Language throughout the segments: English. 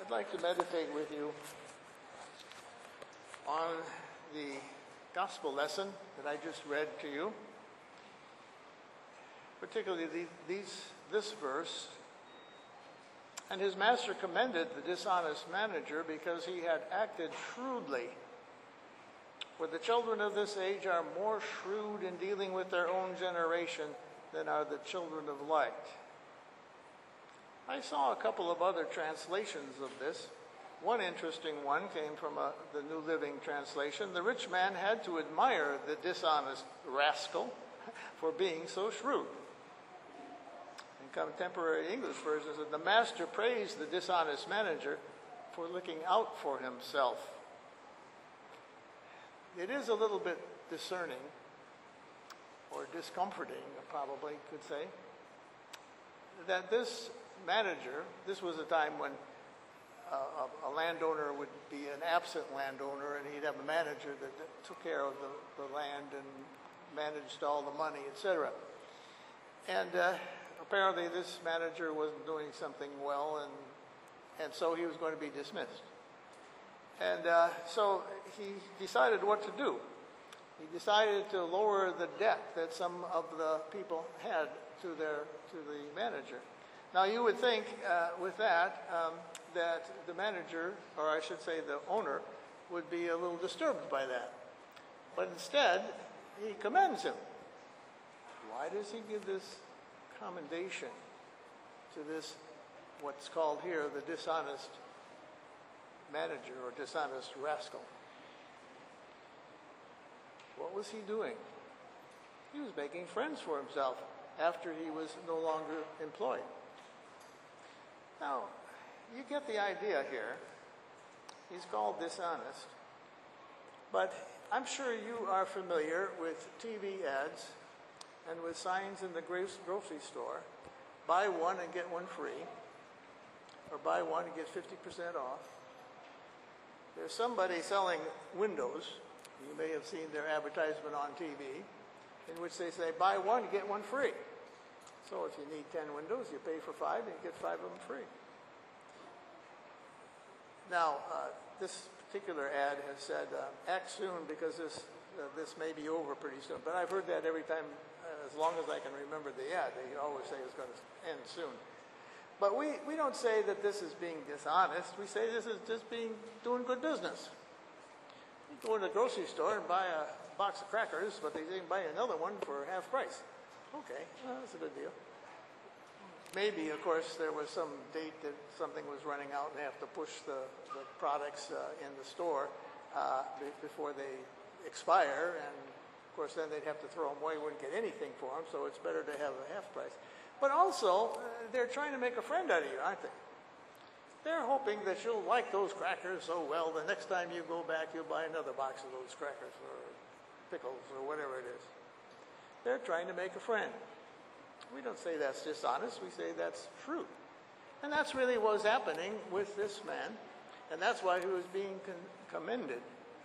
I'd like to meditate with you on the gospel lesson that I just read to you, particularly this verse. And his master commended the dishonest manager because he had acted shrewdly. For the children of this age are more shrewd in dealing with their own generation than are the children of light. I saw a couple of other translations of this. One interesting one came from the New Living Translation. The rich man had to admire the dishonest rascal for being so shrewd. In contemporary English version, it said, the master praised the dishonest manager for looking out for himself. It is a little bit discerning, or discomforting, probably could say, that this manager, this was a time when a landowner would be an absent landowner, and he'd have a manager that took care of the land and managed all the money, etc. And apparently this manager wasn't doing something well, and so he was going to be dismissed. And so he decided what to do. He decided to lower the debt that some of the people had to the manager. Now you would think with that that the manager, or I should say the owner, would be a little disturbed by that. But instead, he commends him. Why does he give this commendation to this, what's called here, the dishonest manager or dishonest rascal? What was he doing? He was making friends for himself after he was no longer employed. Now, you get the idea here. He's called dishonest. But I'm sure you are familiar with TV ads and with signs in the grocery store. Buy one and get one free. Or buy one and get 50% off. There's somebody selling windows. You may have seen their advertisement on TV, in which they say, buy one, get one free. So if you need 10 windows, you pay for 5 and you get 5 of them free. Now, this particular ad has said, act soon because this may be over pretty soon. But I've heard that every time, as long as I can remember the ad. They always say it's going to end soon. But we don't say that this is being dishonest. We say this is just doing good business. You go to the grocery store and buy a box of crackers, but they say buy another one for half price. Okay, well, that's a good deal. Maybe, of course, there was some date that something was running out and they have to push the products in the store before they expire. And, of course, then they'd have to throw them away. Wouldn't get anything for them, so it's better to have a half price. But also, they're trying to make a friend out of you, aren't they? They're hoping that you'll like those crackers so well the next time you go back, you'll buy another box of those crackers or pickles or whatever it is. They're trying to make a friend. We don't say that's dishonest. We say that's shrewd. And that's really what was happening with this man. And that's why he was being commended.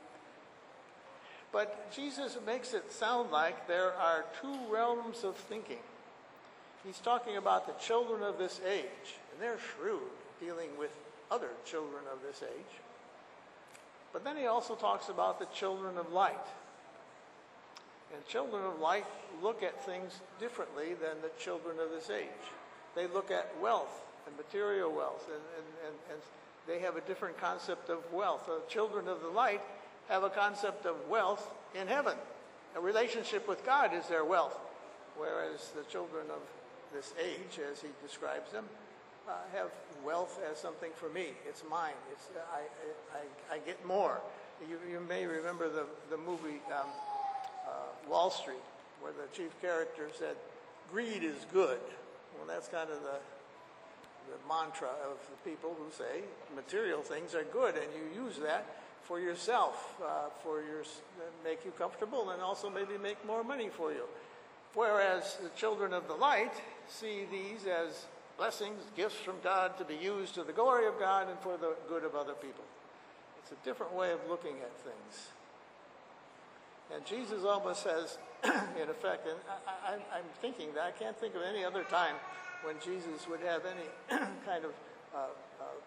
But Jesus makes it sound like there are two realms of thinking. He's talking about the children of this age. And they're shrewd, dealing with other children of this age. But then he also talks about the children of light. And children of light look at things differently than the children of this age. They look at wealth and material wealth, and they have a different concept of wealth. The children of the light have a concept of wealth in heaven. A relationship with God is their wealth, whereas the children of this age, as he describes them, have wealth as something for me. It's mine. I get more. You may remember the movie Wall Street, where the chief character said, greed is good. Well, that's kind of the mantra of the people who say material things are good, and you use that for yourself, make you comfortable, and also maybe make more money for you. Whereas the children of the light see these as blessings, gifts from God to be used to the glory of God and for the good of other people. It's a different way of looking at things. And Jesus almost says, in effect, and I'm thinking that I can't think of any other time when Jesus would have any kind of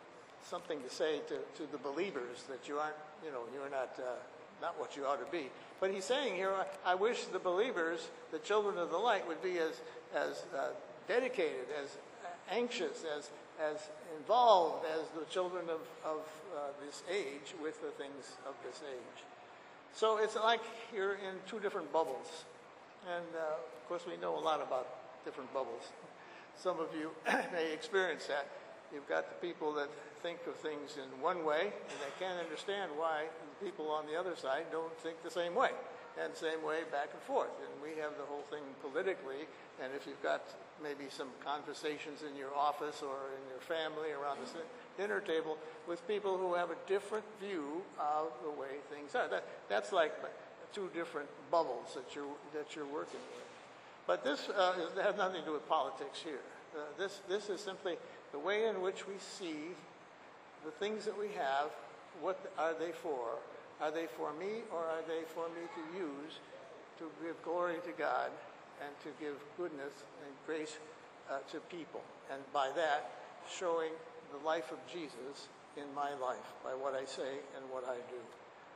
something to say to the believers that you aren't, you're not what you ought to be. But he's saying here, I wish the believers, the children of the light, would be as dedicated, as anxious, as involved as the children of this age with the things of this age. So it's like you're in two different bubbles. And, of course, we know a lot about different bubbles. Some of you may experience that. You've got the people that think of things in one way, and they can't understand why the people on the other side don't think the same way. And same way back and forth. And we have the whole thing politically, and if you've got maybe some conversations in your office or in your family around the dinner table with people who have a different view of the way things are. That's like two different bubbles that you're working with. But this has nothing to do with politics here. This is simply the way in which we see the things that we have. What are they for? Are they for me, or are they for me to use to give glory to God and to give goodness and grace to people? And by that, showing the life of Jesus in my life by what I say and what I do.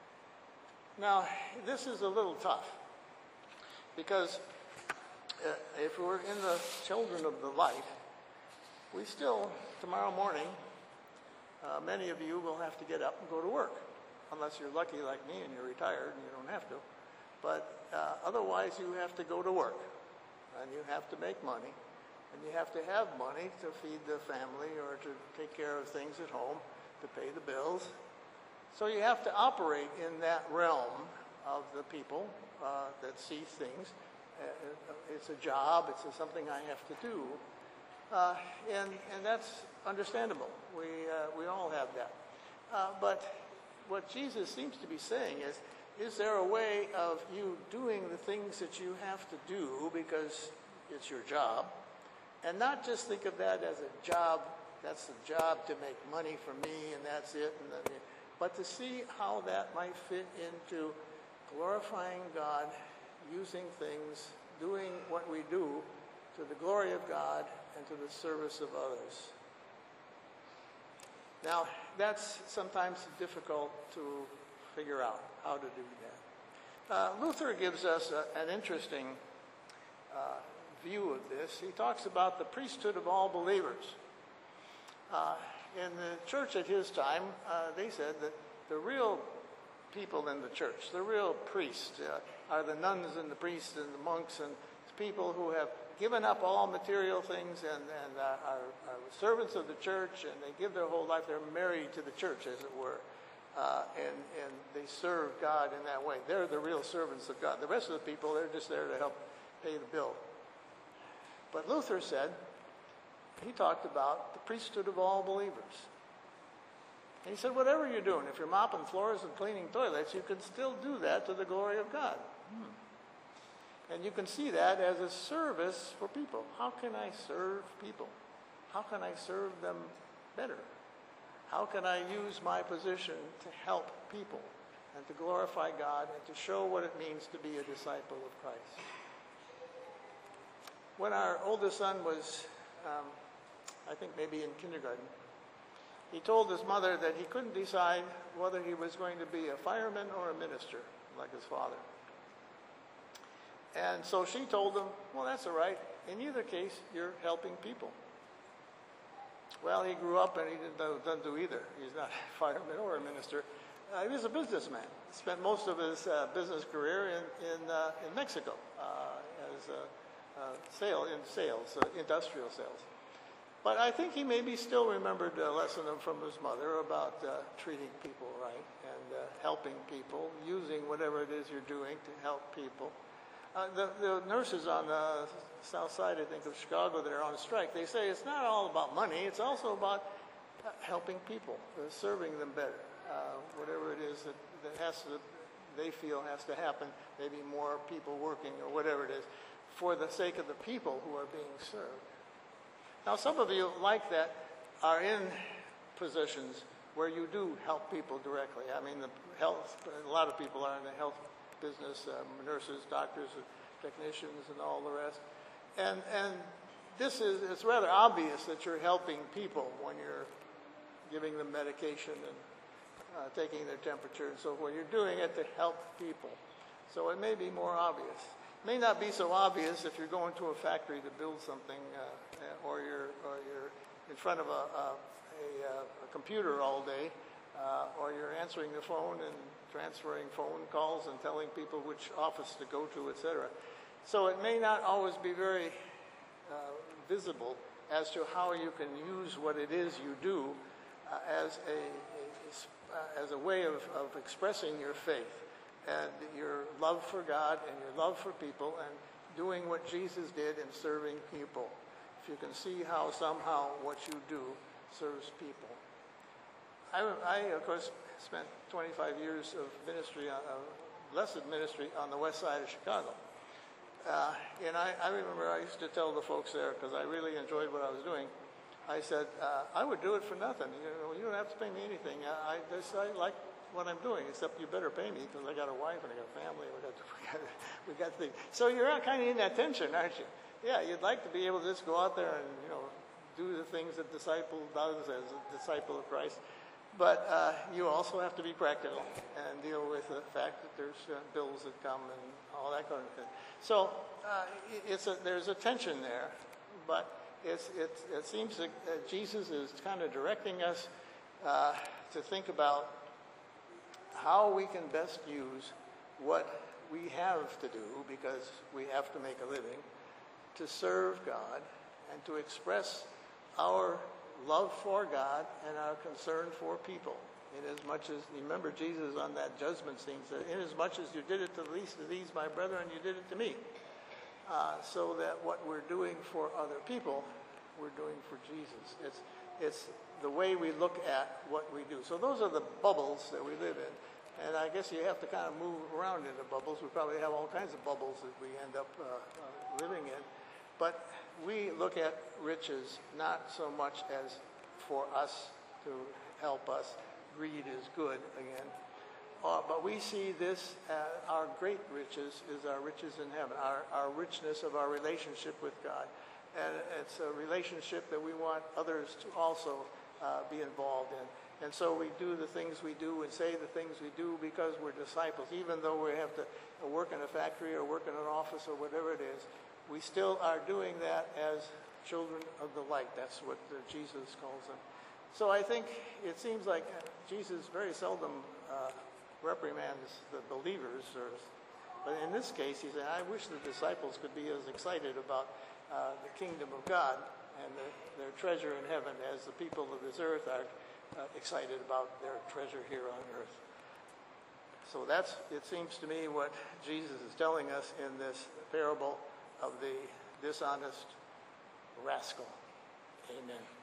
Now, this is a little tough because if we're in the children of the light, we still, tomorrow morning, many of you will have to get up and go to work. Unless you're lucky like me and you're retired and you don't have to. But otherwise, you have to go to work. And you have to make money. And you have to have money to feed the family or to take care of things at home, to pay the bills. So you have to operate in that realm of the people that see things. It's a job. It's something I have to do. And that's understandable. We all have that. But what Jesus seems to be saying is there a way of you doing the things that you have to do because it's your job, and not just think of that as a job, that's the job to make money for me and that's it, but to see how that might fit into glorifying God, using things, doing what we do to the glory of God and to the service of others. Now, that's sometimes difficult to figure out how to do that. Luther gives us an interesting view of this. He talks about the priesthood of all believers. In the church at his time, they said that the real people in the church, the real priests, are the nuns and the priests and the monks and people who have given up all material things and are servants of the church, and they give their whole life. They're married to the church, as it were, and they serve God in that way. They're the real servants of God. The rest of the people, they're just there to help pay the bill. But Luther said, he talked about the priesthood of all believers. And he said, whatever you're doing, if you're mopping floors and cleaning toilets, you can still do that to the glory of God. And you can see that as a service for people. How can I serve people? How can I serve them better? How can I use my position to help people and to glorify God and to show what it means to be a disciple of Christ? When our oldest son was, I think maybe in kindergarten, he told his mother that he couldn't decide whether he was going to be a fireman or a minister, like his father. And so she told him, well, that's all right. In either case, you're helping people. Well, he grew up and he doesn't do either. He's not a fireman or a minister. He was a businessman. He spent most of his business career in Mexico as industrial sales. But I think he maybe still remembered a lesson from his mother about treating people right and helping people, using whatever it is you're doing to help people. The nurses on the south side, I think, of Chicago that are on strike, they say it's not all about money, it's also about helping people, serving them better. Whatever it is that they feel has to happen, maybe more people working or whatever it is, for the sake of the people who are being served. Now, some of you, like that, are in positions where you do help people directly. I mean, a lot of people are in the health business, nurses, doctors, technicians, and all the rest. And it's rather obvious that you're helping people when you're giving them medication and taking their temperature and so forth. You're doing it to help people. So it may be more obvious. It may not be so obvious if you're going to a factory to build something, or you're in front of a computer all day, or you're answering the phone and transferring phone calls and telling people which office to go to, etc. So it may not always be very visible as to how you can use what it is you do as a way of expressing your faith and your love for God and your love for people and doing what Jesus did in serving people. If you can see how somehow what you do serves people. I of course, spent 25 years of ministry, blessed ministry on the west side of Chicago. And I remember I used to tell the folks there, because I really enjoyed what I was doing, I said, I would do it for nothing. You don't have to pay me anything. I like what I'm doing, except you better pay me, because I got a wife and I got a family. We got things. So you're kind of in that tension, aren't you? Yeah, you'd like to be able to just go out there and, do the things that disciple does as a disciple of Christ. But you also have to be practical and deal with the fact that there's bills that come and all that kind of thing. So there's a tension there, but it seems that Jesus is kind of directing us to think about how we can best use what we have to do, because we have to make a living, to serve God and to express our love for God and our concern for people. Inasmuch as, remember Jesus on that judgment scene said, inasmuch as you did it to the least of these, my brethren, you did it to me. So that what we're doing for other people, we're doing for Jesus. It's the way we look at what we do. So those are the bubbles that we live in. And I guess you have to kind of move around in the bubbles. We probably have all kinds of bubbles that we end up living in. But we look at riches not so much as for us to help us. Greed is good again. But we see this, our great riches is our riches in heaven, our richness of our relationship with God. And it's a relationship that we want others to also be involved in. And so we do the things we do and say the things we do because we're disciples. Even though we have to work in a factory or work in an office or whatever it is, we still are doing that as children of the light. That's what Jesus calls them. So I think it seems like Jesus very seldom reprimands the believers. But in this case, he said, I wish the disciples could be as excited about the kingdom of God and their treasure in heaven as the people of this earth are excited about their treasure here on earth. So that's, it seems to me, what Jesus is telling us in this parable of the dishonest rascal. Amen.